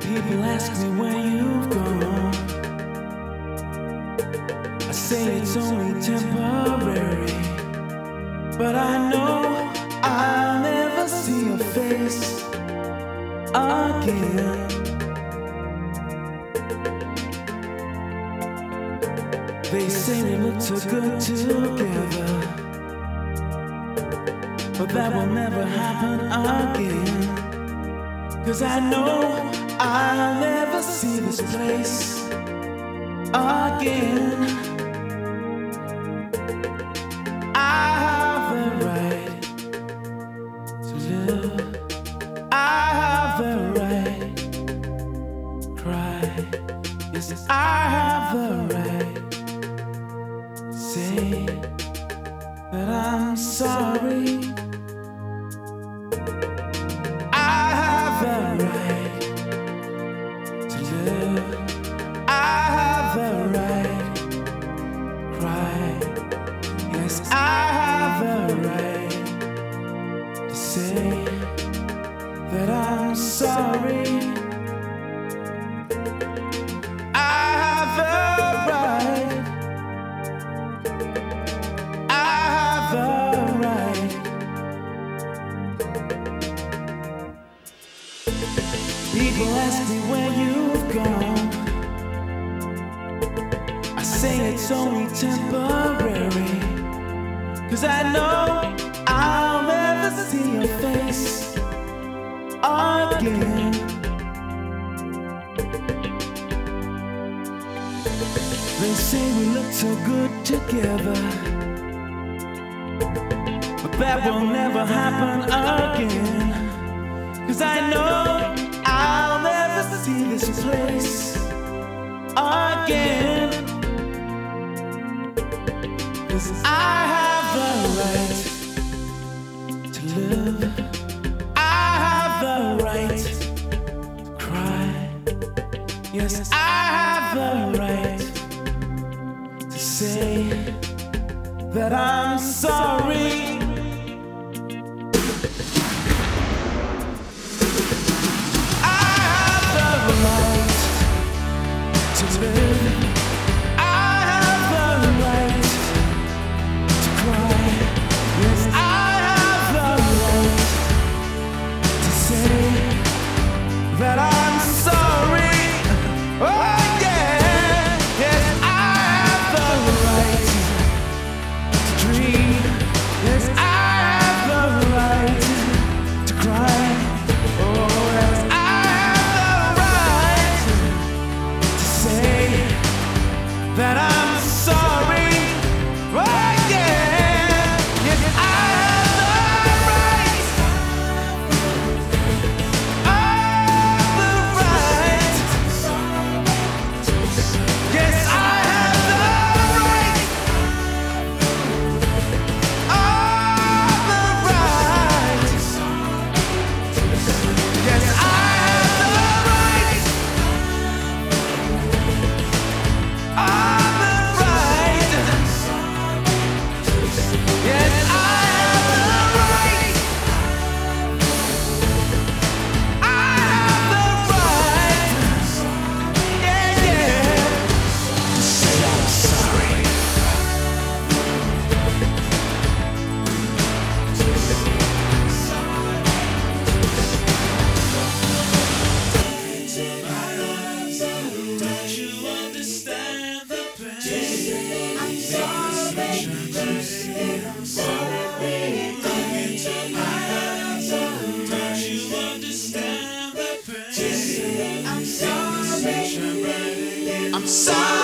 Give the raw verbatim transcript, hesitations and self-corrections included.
People ask me where you've gone. I say it's only temporary, but I know I'll never see your face again. They say we look too good together, but that will never happen again. 'Cause I know I'll never see this place again. I have the right to live. I have the right to cry. Yes, I have the right to say that I'm sorry. I have the right to say that I'm sorry. I have the right. I have the right. People ask me where you've gone. I say it's only temporary, 'cause I know I'll never see your face again. They say we look so good together, but that will never happen again. 'Cause I know I'll never see this place again. 'Cause I have the right to live. I have the right to cry. Yes, I have the right to say that I'm sorry. I have the right to live. I have the right to cry. Yes, I have the right to say that I'm sorry. Oh yeah, yes, I have the right to dream. Yes, I have the right to cry. Oh yes, I have the right to say that I'm sorry. Oh yeah, yes, I have the right. All the right. Yes, I have the right. All the right. Yes, I have the right. All the right. Yes, I have the right. I have the right. Yeah, yeah. To say I'm sorry. Don't you understand the pain? I'm sorry. I'm sorry. Come into my arms. Don't you understand the pain? I'm sorry. I'm sorry.